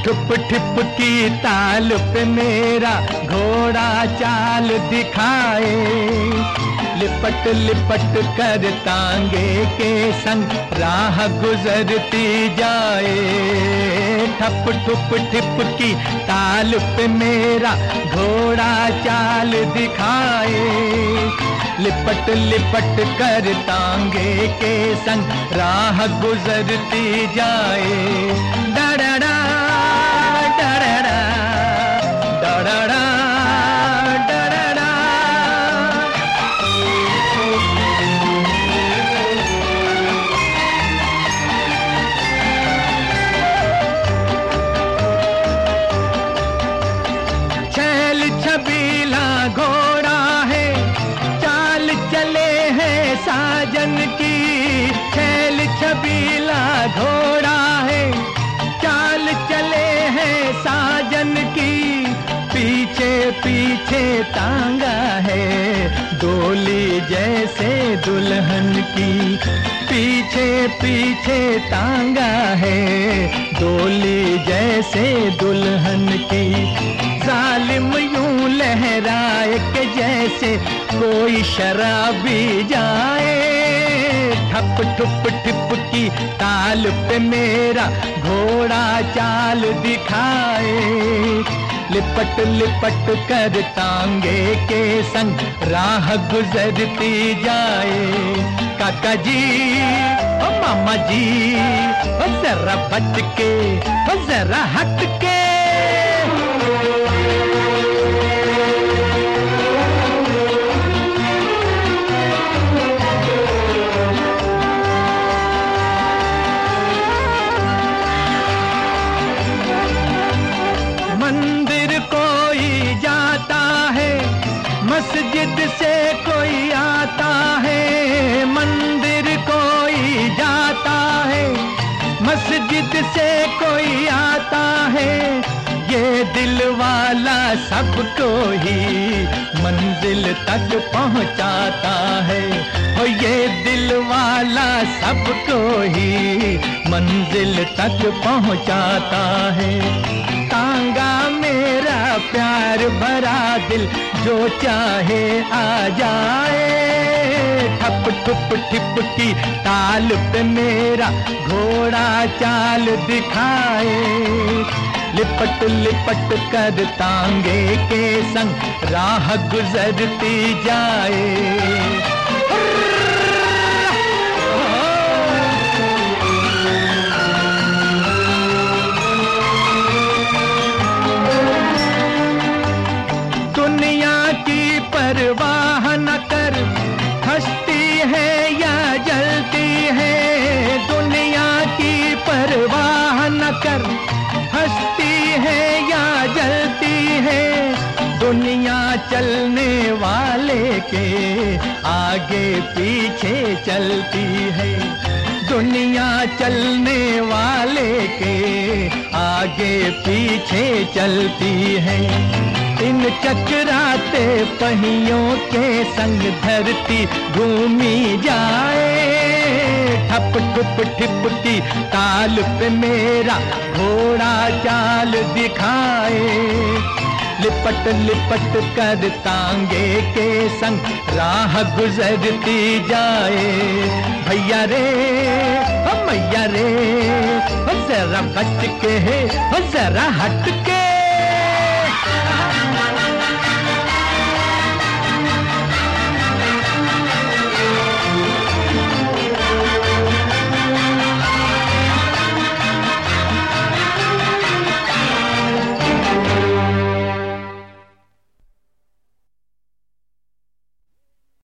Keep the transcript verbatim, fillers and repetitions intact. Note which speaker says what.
Speaker 1: ठुप ठिप की ताल पे मेरा घोड़ा चाल दिखाए, लिपट लिपट कर तांगे के संग राह गुजरती जाए। ठप ठुप ठिप की ताल पे मेरा घोड़ा चाल दिखाए, लिपट लिपट कर तांगे के संग राह गुजरती जाए। डरड़ा डरड़ा डरड़ा डरड़ा। छैल छबीला घोड़ा है, चाल चले हैं साजन की। छैल छबीला घोड़ा है, चाल चले हैं साजन की। पीछे पीछे तांगा है डोली जैसे दुल्हन की। पीछे पीछे तांगा है डोली जैसे दुल्हन की। जालिम यूं लहराए के जैसे कोई शराबी जाए। ठप ठुप ठिप की ताल पे मेरा घोड़ा चाल दिखाए, लिपट लिपट कर तांगे के संग राह गुजरती जाए। काका जी ओ मामा जी ओ जरा बच के ओ जरा हट के। मंदिर कोई जाता है, मस्जिद से कोई आता है। मंदिर कोई जाता है, मस्जिद से कोई आता है। ये दिल वाला सबको ही मंजिल तक पहुंचाता है। ओ ये दिल वाला सबको ही मंजिल तक पहुंचाता है। तांगा मेरा प्यार भरा दिल जो चाहे आ जाए। ठप ठुप ठिप की ताल पे मेरा घोड़ा चाल दिखाए, लिपट लिपट कर तांगे के संग राह गुजरती जाए। दुनिया की परवाह न कर, हंसती है या जलती है। दुनिया की परवाह न कर, हंसती है या जलती है। दुनिया चलने वाले के आगे पीछे चलती है। दुनिया चलने वाले के आगे पीछे चलती है। इन चकराते पहियों के संग धरती घूमी जाए। ठप ठुप ठिप की ताल पे मेरा घोड़ा चाल दिखाए, लिपट लिपट कर तांगे के संग राह गुजरती जाए। भैया रे ओ मैया रे ओ जरा बच के है ओ जरा हट के।